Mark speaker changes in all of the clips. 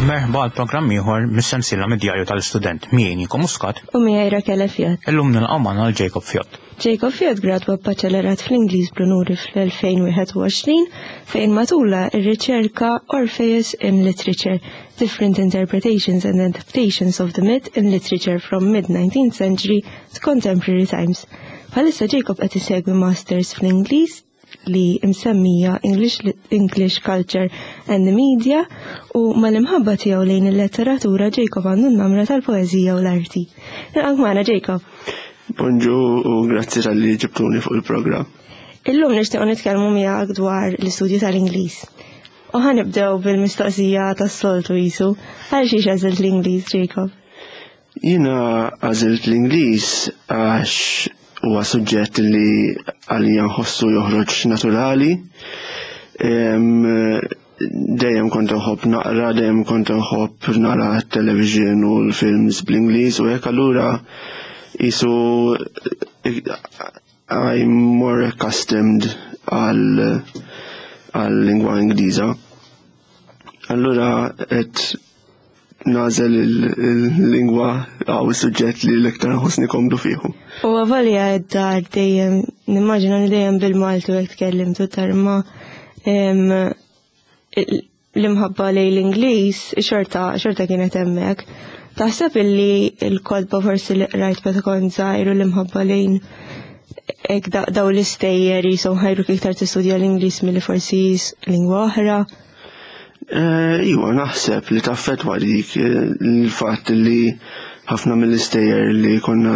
Speaker 1: Merħba għal-programm ieħor mis-sensiela mid-Djarju tal-Istudent. Mieni Muscat.
Speaker 2: U miegħi Rakela Fjod.
Speaker 1: Illum nilqgħu magħna Jacob Fjod.
Speaker 2: Jacob Fjod gradwa b'baċċellerat fl-Ingliż b'Onuri fl-2021 fejn matula r-riċerka Orpheus in Literature, Different Interpretations and Adaptations of the Myth in Literature from Mid-19th Century to Contemporary Times. Bħalissa Jacob qed isegwi Masters fl-Ingliż li msemmija English Culture and the Media u mal-imħabba tiegħu lejn il-letteratura Jacob għandu n-namra tal-poeżija u l-arti. Nilqgħu magħna Jacob.
Speaker 3: Bonġu u grazzi tal-li ġibtuni fuq il-programm.
Speaker 2: Illum nixtiequ nitkellmu miegħek dwar l-istudju tal-Ingliż. U ħanibdew bil-mistoqsija tas-soltu jisu. Għal xiex għażilt l-Ingliż, Jacob?
Speaker 3: Jiena għażilt l-Ingliż għax huwa suġġett li għalija nħossu joħroġ naturali. Dejjem kont nħobb naqra, dejjem kont nħobb nara t-television u l-films bl-Ingliż u hekk allura isu I'm more accustomed għal-lingwa Ingliża. Allura qed nażel il-lingwa għaw il-suġġett li l-iktar nħossni komdu fiħu.
Speaker 2: U għavalja id-dar dejjem, nimmaġina li dejjem bil-Maltu għek tkellimtu tarma l-imħabba li l-Ingliż xorta kienet hemmhekk. Taħseb illi l-kodba forsi li rajt meta kont żgħir u l-imħabba lejn daw l-istejjer jisom ħajruk iktar tistudja l-Ingliż milli forsi lingwa oħra.
Speaker 3: Iwa, naħseb li taffetwa dik il-fatt li ħafna mill-istejjer li konna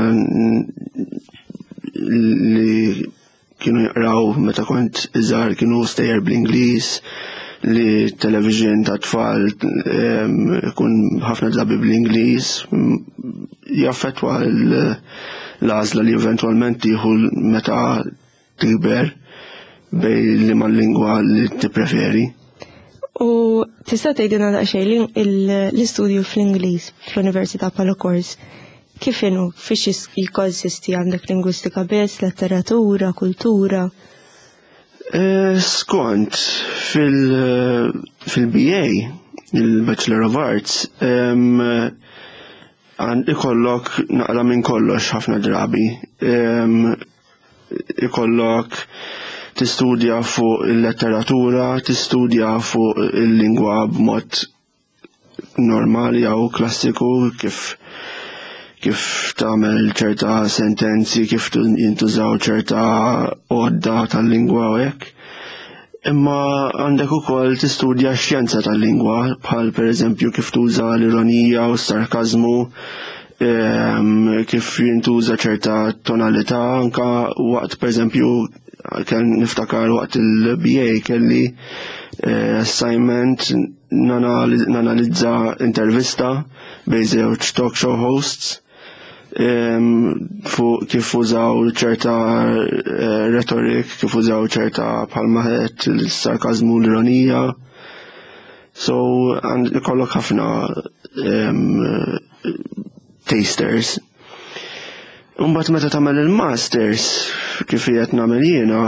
Speaker 3: li kienu jaqraw meta kont iżgħar kienu stejjer bl-Ingliż, li television ta' tfal kun ħafna drabi bl-Ingliż, jaffetwa l-għażla li eventwalment tieħu meta tikber bejn li mal-lingwa li tippreferi.
Speaker 2: U tista' tgħidilna daqsxejn l-istudju fl-Ingliż fl-Università bħala kors kif inhu fiex jikkonsisti għandek lingwistika biss, letteratura, kultura?
Speaker 3: Skont fil-BA, il-Bachelor of Arts, ikollok naqra minn kollox ħafna drabi. Ikollok tistudja fuq il-letteratura, tistudja fuq il-lingwa b'mod normali jew klassiku, kif tagħmel ċerta sentenzi, kif jintużaw ċerta għodda tal-lingwa u hekk. Imma għandek ukoll tistudja x-xjenza tal-lingwa, bħal pereżempju kif tuża l-ironija u s-sarkażmu, kif jintuża ċerta tonalità anka waqt pereżempju kien niftakar waqt il-BA kelli assignment nanalizza intervista bejn żewġ talk show hosts fuq kif użaw ċerta retorik, kif użaw ċerta bħalma qed il-sarkażmu l-ironija. So ikollok ħafna tasters. Mbagħad meta tagħmel il-masters kif qed nagħmel jiena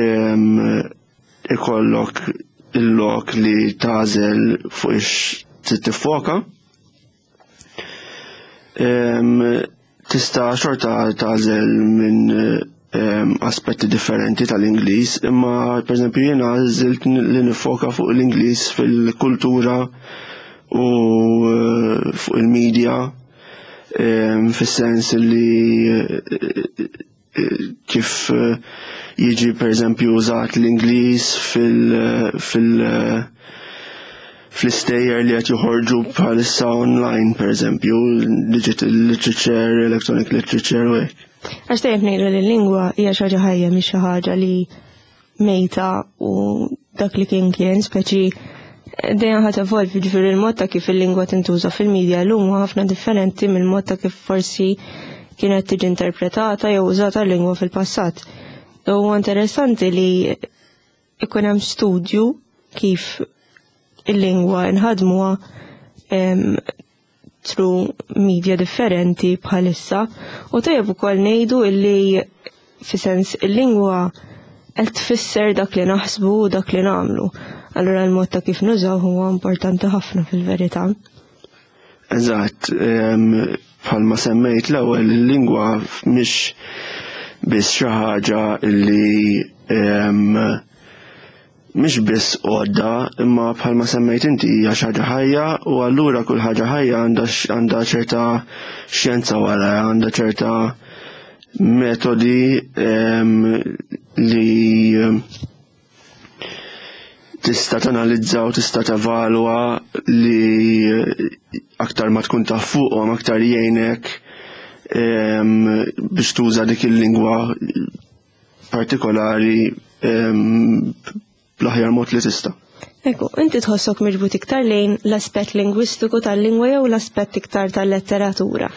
Speaker 3: ikollok il-lok li tażel fuq ix tiffoka. Tista' xorta tażel minn aspetti differenti tal-Ingliż, imma pereżempju jiena għażilt li nifoka fuq l-Ingliż fil-kultura u fuq il-medja. Fis-sens li kif jiġi pereżempju użat l-Ingliż fl-istejjer li qed joħorġu bħalissa online, pereżempju digital literature, electronic literature u hekk.
Speaker 2: Għax tajjeb ngħidu li l-lingwa hija xi ħaġa ħajja mhix xi ħaġa li mejta u dak li kien speċi dejjem ħadd evolvi, ġifieri il-mod ta' kif il-lingwa tintuża fil-medja llum huwa ħafna differenti mill-mod ta' kif forsi kienet tiġi interpretata jew użata l-lingwa fil-passat. Huwa interessanti li ikun hemm studju kif il-lingwa nħadmuha through media differenti bħalissa u tajjeb ukoll ngħidu illi fi sens il-lingwa qed tfisser dak li naħsbu u dak li nagħmlu. Allura l-mod ta' kif nużaw huwa importanti ħafna fil-verità.
Speaker 3: Eżatt, bħalma semmejt l-ewwel il-lingwa mhix biss xi ħaġa li mhix biss għodda, imma bħalma semmejt inti hija xi ħaġa ħajja u allura kull ħaġa ħajja għandha ċerta xjenza wara, għandha ċerta metodi li tista' tanalizza u tista' tevalwa li aktar ma tkun taf fuqhom aktar jgħinek biex tuża dik il-lingwa partikolari bl-aħjar mod li tista'.
Speaker 2: Ekku, inti tħossok miġbut iktar lejn l-aspett lingwistiku tal-lingwa jew l-aspett iktar tal-letteratura?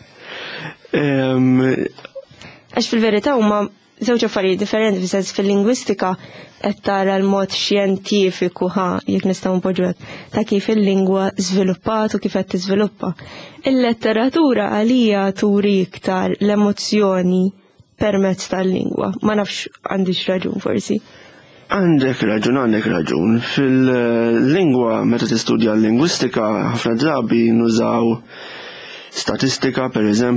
Speaker 2: Għax fil-verità huma żewġ affarijiet differenti fis-sens fil-lingwistika qed tara l-mod xjentifiku jekk nistgħu npoġġu ta' kif il-lingwa żviluppat u kif qed tiżviluppa. Il-letteratura għalija turi iktar l-emozzjoni permezz tal-lingwa. Ma nafx għandix raġun forsi.
Speaker 3: Għandek raġun. Fil-lingwa meta tistudja l-lingwistika ħafna drabi nużaw statistika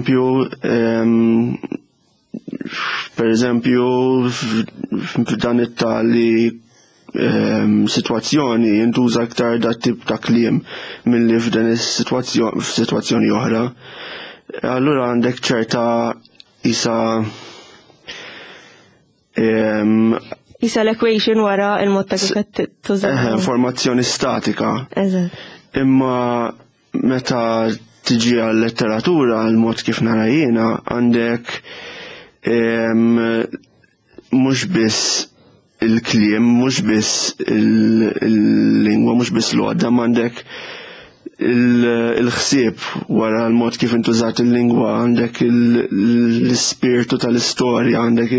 Speaker 3: per eżempju f'dan it-tali sitwazzjoni jintuża aktar dat tip ta' kliem milli f'dan is-sitwazzjoni oħra. Allura għandek ċerta isa
Speaker 2: l-equation wara il-mod ta' kif qed tuża.
Speaker 3: Informazzjoni statika.
Speaker 2: Eżatt.
Speaker 3: Imma meta tiġi għal-letteratura l-mod kif nara jiena għandek mhux biss il-kliem, mhux biss il-lingwa, mhux biss l-għodda, għandek il-ħsieb wara l-mod kif intużat il-lingwa, għandek l-ispirtu tal-istorja, għandek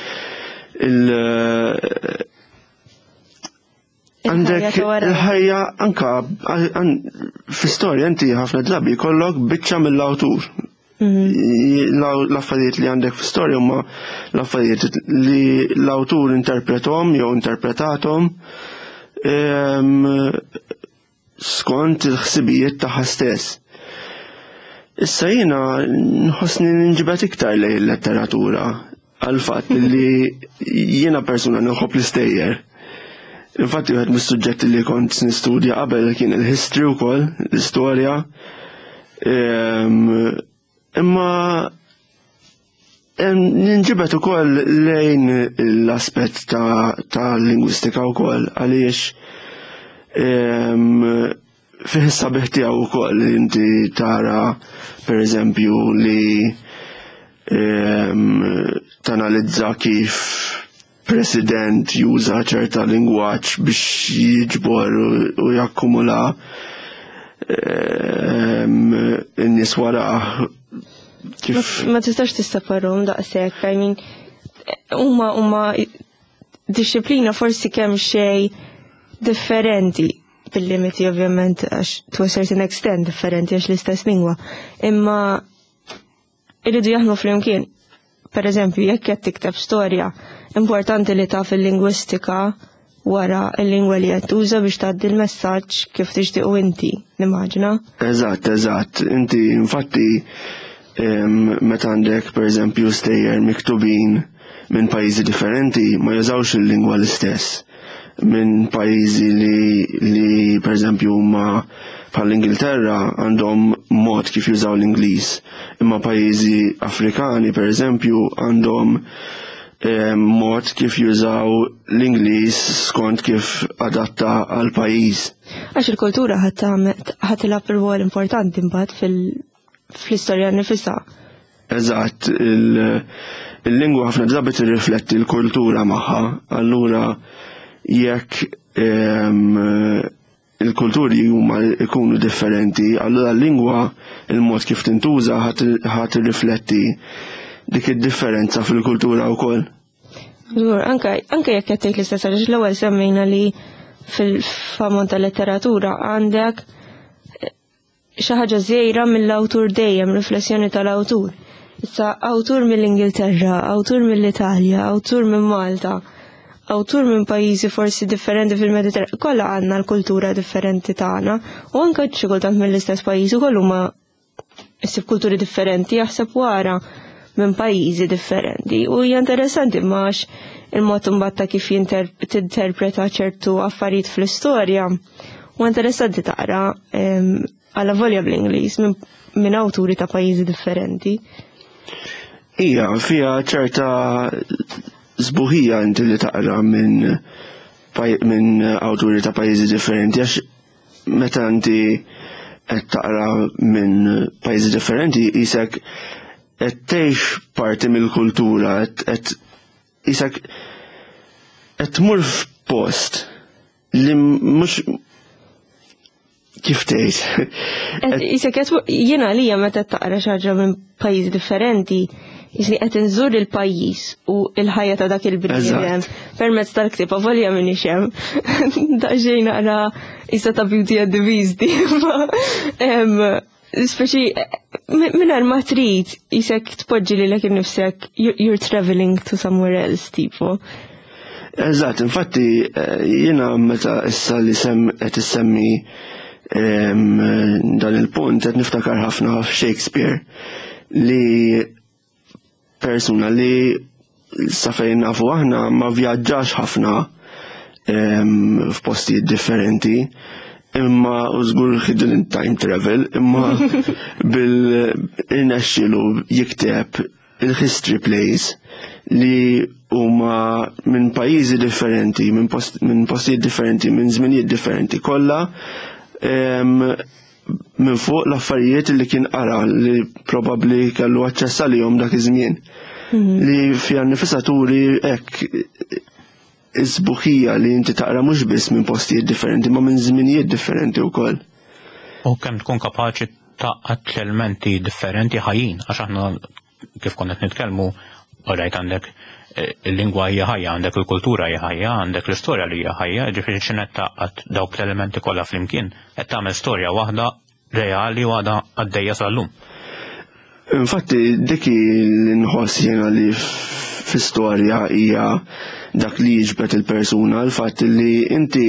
Speaker 3: għandek il-ħajja anka fl-istorja inti ħafna drabi jkollok biċċa mill-awtur. L-affarijiet li għandek fl-istorja huma l-affarijiet li l-awtur interpretom jew interpretatom skont il-ħsibijiet tagħha stess. Issa jiena nħossni ninġibet iktar lejn il-letteratura għal fatt li jiena persuna nħobb l-istejjer. Infatti wieħed mis-suġġetti li kont nistudja qabel kien il-history wkoll, l-istorja. Imma ninġibet ukoll lejn l-aspett ta' lingwistika wkoll għaliex fih is-sabiħ tiegħu wkoll inti tara pereżempju li tanalizza kif president juża ċerta lingwaġġ biex jiġbor u jakkumula n-nies warah.
Speaker 2: Ma tistax tistaparhom daqshekk, I mean, huma disciplina forsi kemm xejn differenti bil-limiti ovvjament għax to a certain extent differenti għax l-istess lingwa. Imma irridu jaħdmu flimkien. Per eżempju, jekk qed tikteb storja, importanti li taf il-lingwistika wara l-lingwa li qed tuża biex tgħaddi l-messaġġ kif tixtiequ inti, nimmaġina. Eżatt.
Speaker 3: Inti infatti meta għandek pereżempju stejjer miktubin minn pajjiżi differenti ma jużawx il-lingwa l-istess. Minn pajjiżi li pereżempju huma bħall-Ingilterra għandhom mod kif jużaw l-Ingliż, imma pajjiżi Afrikani pereżempju għandhom mod kif jużaw l-Ingliż skont kif adatta għal pajjiż.
Speaker 2: Għax il-kultura ħadd ilab rwol importanti mbagħad fl-istorja nifisha.
Speaker 3: Eżatt, il-lingwa ħafna drabi tirrifletti l-kultura magħha, allura jekk il-kulturi huma jkunu differenti, allura l-lingwa il-mod kif tintuża ħadd irrifletti dik id-differenza fil-kultura wkoll.
Speaker 2: Anke jekk qed tgħid l-istess għaliex l-ewwel semmejna li fil-famon tal-letteratura għandek xi ħaġa żgħira mill-awtur dejjem, riflessjoni tal-awtur. Issa awtur mill-Ingilterra, awtur mill-Italja, awtur minn Malta. awtur minn pajjiżi forsi differenti fil-Mediterran, kollha għandna l-kultura differenti tagħna, u anke xi kultant mill-istess pajjiżi kollu ma issib kulturi differenti jaħseb wara minn pajjiżi differenti. U hija interessanti max il-mod imbagħad ta' kif tinterpreta ċertu affarijiet fl-istorja. U interessanti taqra għalla volja bl-Ingliż minn awturi ta' pajjiżi differenti.
Speaker 3: Hija fiha ċerta żbuħija inti li taqra minn awturi ta' pajjiżi differenti, għax meta inti qed taqra minn pajjiżi differenti isek qed tgħix parti mill-kultura, qed isek qed tmur f'post li mhux kif tgħid.
Speaker 2: Isek jiena għalija meta taqra xi ħaġa minn pajjiżi differenti, jisni qed inżur il-pajjiż u l-ħajja ta' dak il-bniedem permezz tal-ktieb avolja minn ixem. Daqsxejn naqra issa ta' Beauty and the Beast, speċi mingħajr ma trid isek tpoġġi lilek innifsek you're traveling to somewhere else tipo.
Speaker 3: Eżatt, infatti jiena meta issa li qed issemmi dan il-punt qed niftakar ħafna Shakespeare li persuna li sa fejn nafu aħna ma vjaġġax ħafna f'postijiet differenti, imma użgur ħidin time travel, imma bil-irnexxielu jikteb il-history plays li huma minn pajjiżi differenti, minn postijiet differenti, minn żminijiet differenti, kollha minn fuq l-affarijiet li kien qara li probabbli kellu aċċess għalihom dak iż-żmien. Li fiha nifisha turi hekk isbuħija li inti taqra mhux biss minn postijiet differenti ma minn żminijiet differenti wkoll.
Speaker 1: U kemm tkun kapaċi taqgħod elementi differenti ħajjin, għax aħna kif konna qed nitkellmu orajt għandek il-lingwa hija ħajja, għandek il-kultura hija ħajja, għandek l-istorja li hija ħajja, ġifieri x'inhet taqgħod dawk l-elementi kollha flimkien qed tagħmel storja waħda reali u għadha għaddejja sal-lum.
Speaker 3: Infatti diki l-inħoss jena li f-istorja hija dak li jiġbed il-persuna, l-fatt li inti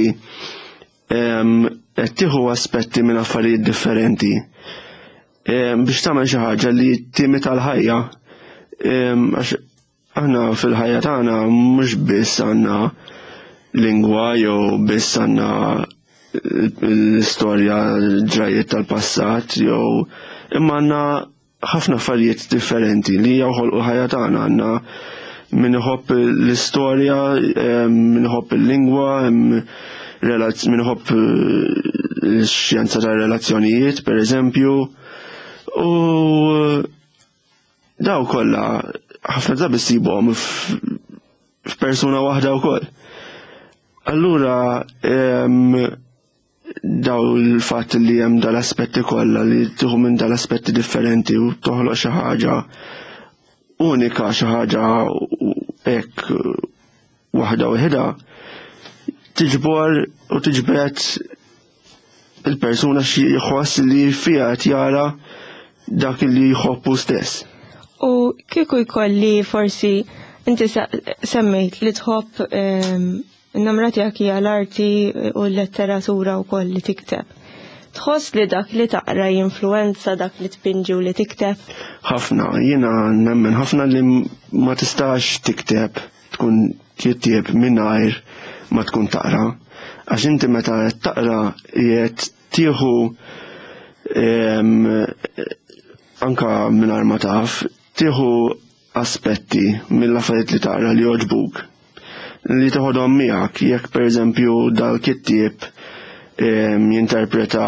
Speaker 3: qed tieħu aspetti minn affarijiet differenti biex tagħmel xi ħaġa li timita l-ħajja. Għax aħna fil-ħajja tagħna mhux biss għandna lingwa jew biss għandna l-istorja ġrajiet tal-passat jew imma għandna ħafna affarijiet differenti li joħolqu ħajja tagħna. Għandna min iħobb l-istorja, min iħobb il-lingwa, min iħobb l-xjenza tar-relazzjonijiet pereżempju, u daw kollha ħafna drabi ssibhom f'persuna waħda wkoll. Allura daw il-fatt li hemm dal-aspetti kollha li tieħu minn dal-aspetti differenti u toħloq xi ħaġa unika, xi ħaġa hekk waħda waħda tiġbor u tiġbed il-persuna xi jħoss li fiha qed jara dak li jħobbu stess.
Speaker 2: U kieku jkolli forsi inti semmejt li tħobb innamra tiegħek hija l-arti u l-letteratura wkoll li tikteb. Tħoss li dak li taqra jinfluwenza dak li tpinġi u li tikteb?
Speaker 3: Ħafna, jiena nemmen ħafna li ma tistax tikteb tkun kittieb mingħajr ma tkun taqra. Għax inti meta qed taqra qiegħed tieħu anka mingħajr ma taf, tieħu aspetti mill-affarijiet li taqra li jogħġbuk li toħodhom miegħek. Jekk pereżempju dal-kittieb jinterpreta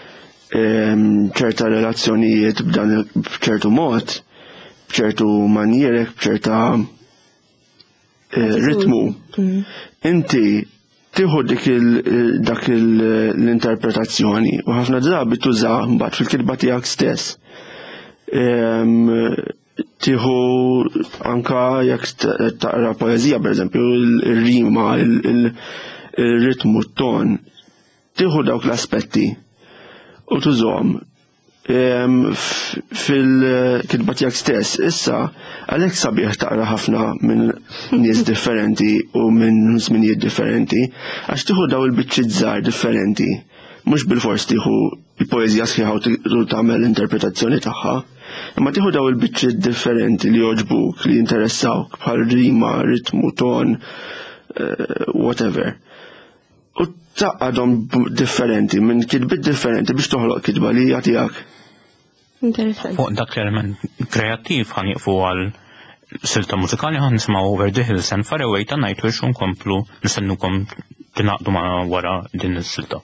Speaker 3: ċerta relazzjonijiet b'ċertu mod, b'ċertu manierek, b'ċerta ritmu, inti tieħu dak l-interpretazzjoni u ħafna drabi tuża mbagħad fil-kitba tiegħek stess. Tieħu anka jekk taqra poeżija pereżempju ir-rima, il-ritmu, t-ton, tieħu dawk l-aspetti u tużhom fil-kitba tiegħek stess. Issa għalhekk sabiħ taqra ħafna minn nies differenti u minn żminijiet differenti għax tieħu daw il-biċċiet żgħar differenti. Mhux bil-fors tieħu l-poeżija sħiħa u tagħmel interpretazzjoni tagħha, imma tieħu daw il-biċċiet differenti li jogħġbuk, li jinteressawk bħal rima, ritmu, ton, whatever. U taqqadhom differenti minn kitbiet differenti biex toħloq kitba li hija tiegħek.
Speaker 2: Interessanti.
Speaker 1: Fuq dak l-element kreattiv ħan jiqfu għal silta mużikali ħan nisma' Over the Hills and Far Away ta' Nightwish u nkomplu nistennukom tingħaqdu ma' wara din is-silta.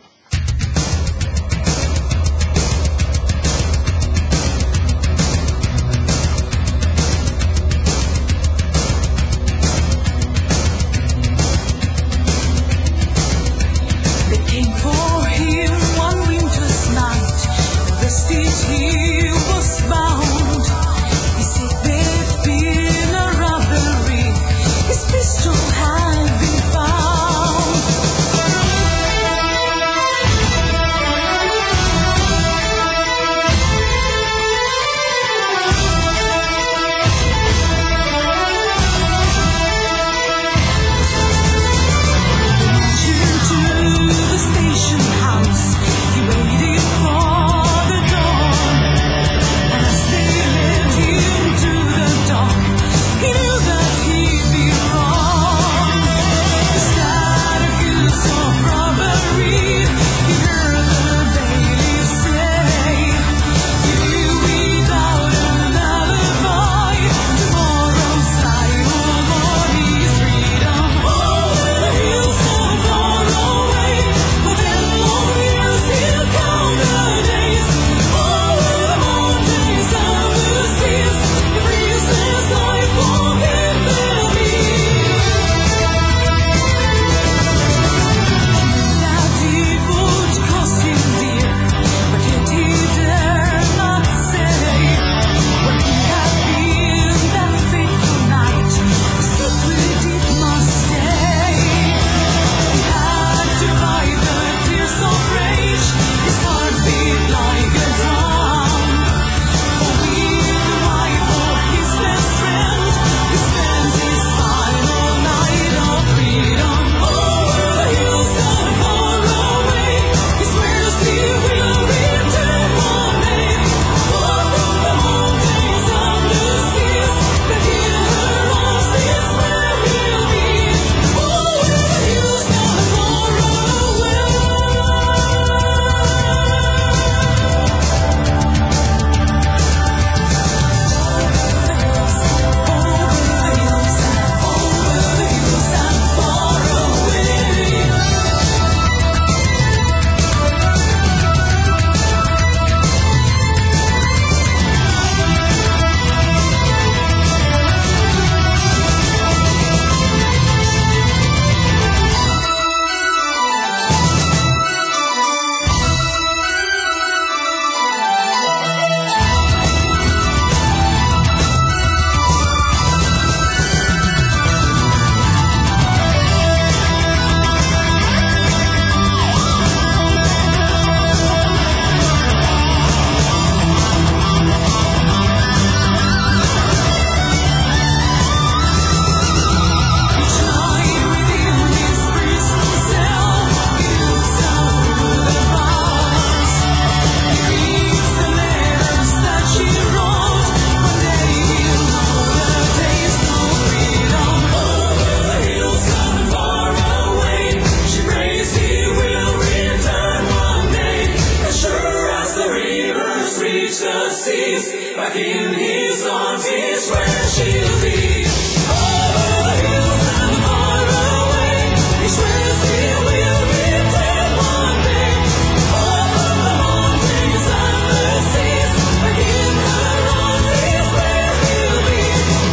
Speaker 4: Back in his arms is where she'll be. Over the hills and far away, each where she will return one day. Over the mountains and the seas, back in her arms is where he'll be.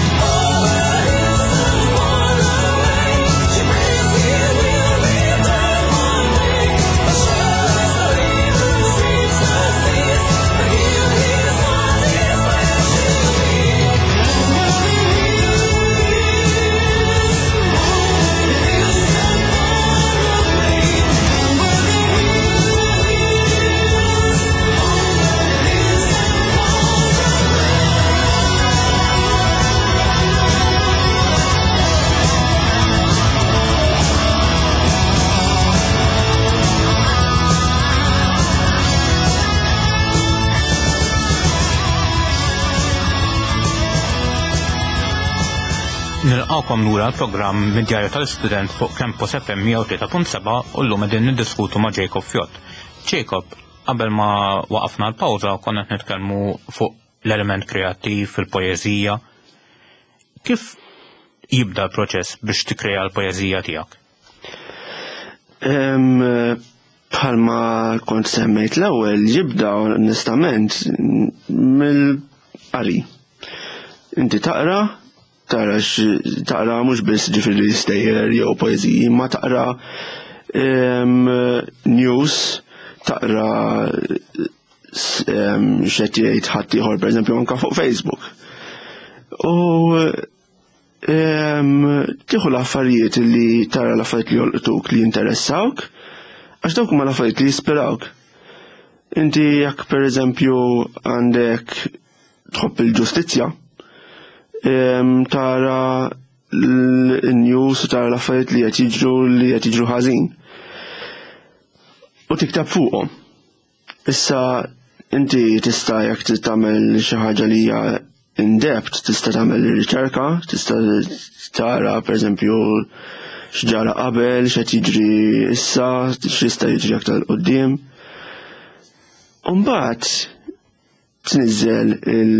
Speaker 4: Over the hills and far away, she prays he will return one day. As sure as the rivers reach the seas, back in his arms is where she'll be.
Speaker 1: Nilqawkom lura l-programm mid-Djarju tal-Student fuq Campus FM 103.7 u llum qegħdin niddiskutu ma' Jacob Fjott. Jacob, qabel ma waqafna l-pawża konna qed nitkellmu fuq l-element kreattiv fil-poeżija. Kif jibda l-proċess biex tikkrea l-poeżija tiegħek?
Speaker 3: Bħalma kont semmejt l-ewwel jibda onestament mill-qari. Inti taqra mhux biss ġifieri stejjer jew poeżiji, ma taqra news, taqra x'qed jgħid ħadd ieħor pereżempju anke fuq Facebook. U tieħu l-affarijiet li tara l-affarijiet li jolqtuk li jinteressawk, għax dawk huma l-affarijiet li jispiraw. Inti jekk pereżempju għandek tħobb il-ġustizzja, tara l-news u tara l-affarijiet li qed jiġru ħażin. U tiktab fuqhom. Issa inti tista' jekk tagħmel xi ħaġa li hija in-depth, tista' tagħmel riċerka, tista' tara pereżempju x'ġara qabel, x'qed jiġri issa, x'jista' jiġri aktar quddiem. U mbagħad tniżżel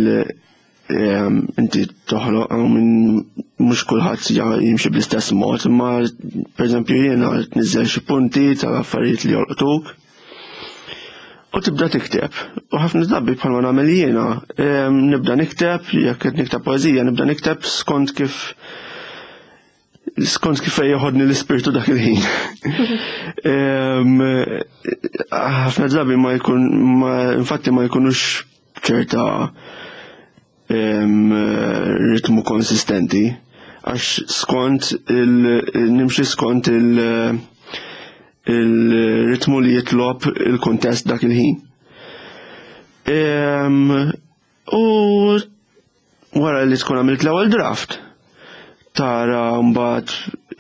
Speaker 3: inti toħloq minn mhux kulħadd jimxi bl-istess mod, imma pereżempju jiena tniżżel xi punti tal-affarijiet li jolqtuk u tibda tikteb. U ħafna drabi bħalma nagħmel jiena, nibda nikteb, jekk qed nikteb poeżija, nibda nikteb skont kif joħodni l-ispirtu dak il-ħin. Ħafna drabi infatti ma jkunux ċerta ritmu konsistenti, għax nimxi skont il-ritmu li jitlob il-kontest dak il-ħin. U wara li tkun għamilt l-ewwel draft, tara mbagħad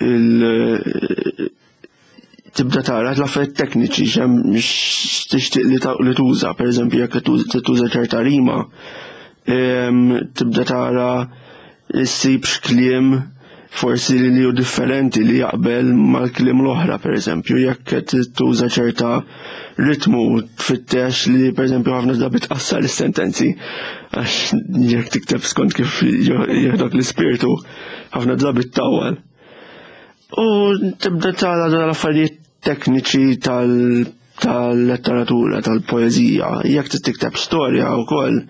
Speaker 3: tibda tara l-affarijiet tekniċi x'tixtieq li tuża, pereżempju jekk tuża ċerta rima, tibda tara issib x'kliem forsi li hu differenti li jaqbel mal-kliem l-oħra, pereżempju jekk qed tuża ċerta ritmu tfittex li pereżempju ħafna drabi tqassar is-sentenzi għax jekk tikteb skont kif jieħdok l-ispirtu ħafna drabi ttawwal. U tibda tara l-affarijiet tekniċi tal-letteratura, tal-poeżija, jekk tikteb storja wkoll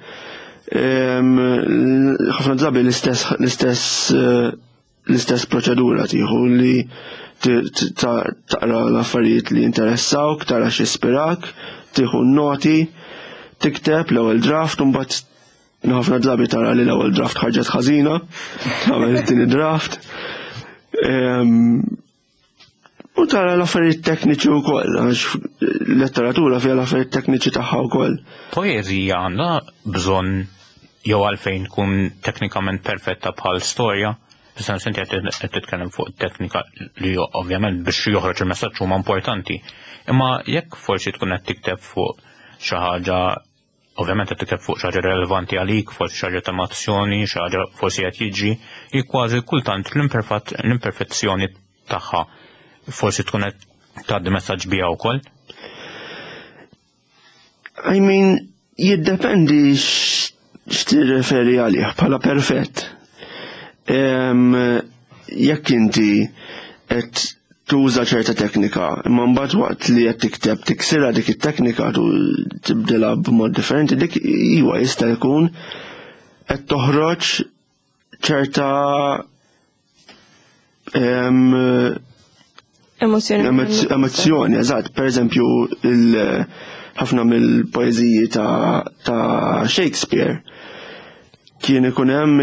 Speaker 3: ħafna drabi l-istess proċedura tieħu li taqra l-affarijiet li interessawk, tara x'ispirak, tieħu noti, tikteb l-ewwel draft, u mbagħad ħafna drabi tara li l-ewwel draft ħarġet ħażina, tagħmel it-tieni draft. U tara l-affarijiet tekniċi wkoll, għax letteratura fiha l-affarijiet tekniċi tagħha wkoll.
Speaker 1: Poeżija għandha bżonn jew għalfejn tkun teknikament perfetta bħal storja, issa inti qed titkellem fuq teknika li ovvjament biex joħroġ il-messaġġ huma importanti. Imma jekk forsi tkun qed tikteb fuq xi ħaġa, ovvjament qed tikteb fuq xi ħaġa relevanti għalik, forsi xi ħaġa ta' emozzjoni, xi ħaġa forsi qed jiġri, hi kważi kultant l-imperfezzjoni tagħha forsi tkun qed tgħaddi messaġġ biha wkoll.
Speaker 3: I mean, jiddependi x'tirreferi għalih bħala perfett. Jekk inti qed tuża ċerta teknika, imma mbagħad waqt li qed tikteb tiksirha dik it-teknika tibdilha b'mod differenti, dik iwa jista' jkun qed toħroġ ċerta emozzjoni, eżatt. Pereżempju ħafna mill-poeżiji ta' Shakespeare kien ikun hemm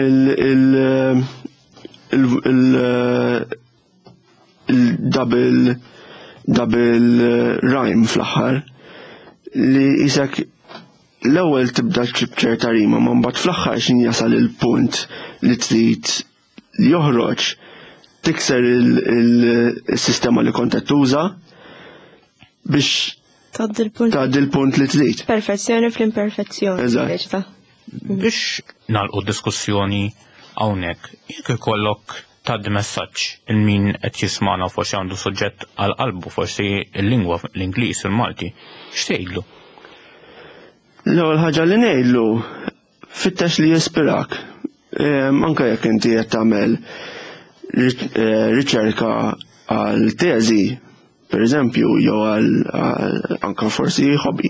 Speaker 3: il-double rhyme fl-aħħar li isek l-ewwel tibda ċerta rima, ma mbagħad fl-aħħar xin jasal il-punt li trid li joħroġ tikser il-sistema li kont qed tuża biex tgħaddi l-punt li trid.
Speaker 2: Perfezzjoni fl-imperfezzjoni.
Speaker 3: Eżatt.
Speaker 1: Biex nagħlqu d-diskussjoni hawnhekk, jekk ikollok tgħaddi messaġġ il min qed jisma'na forsi għandu suġġett għal qalbu forsi l-lingwa l-Ingliż u l-Malti. X'tgħidlu?
Speaker 3: L-ewwel ħaġa li ngħidlu fittex li jispirak. Anke jekk inti qed tagħmel riċerka għal teżi, pereżempju, jew għal anke forsi hobby.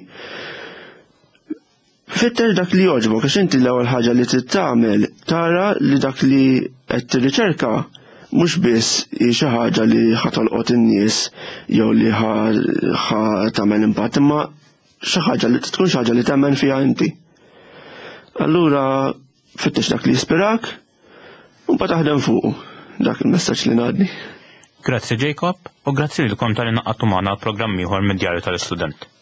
Speaker 3: Fittex dak li jogħġbok għax inti l-ewwel ħaġa li trid tagħmel tara li dak li qed tirriċerka mhux biss hi xi ħaġa li ħatolqot in-nies jew li tagħmel impatt, imma xi ħaġa li tkun xi ħaġa li temmen fiha inti. Allura fittex dak li jispirak u mbagħad taħdem fuq dak il-messaġġ li ngħaddi.
Speaker 1: Grazzi Jacob u grazzi lilkom tal-li naqqattu magħna programm ieħor mid-Djarju tal-Istudent.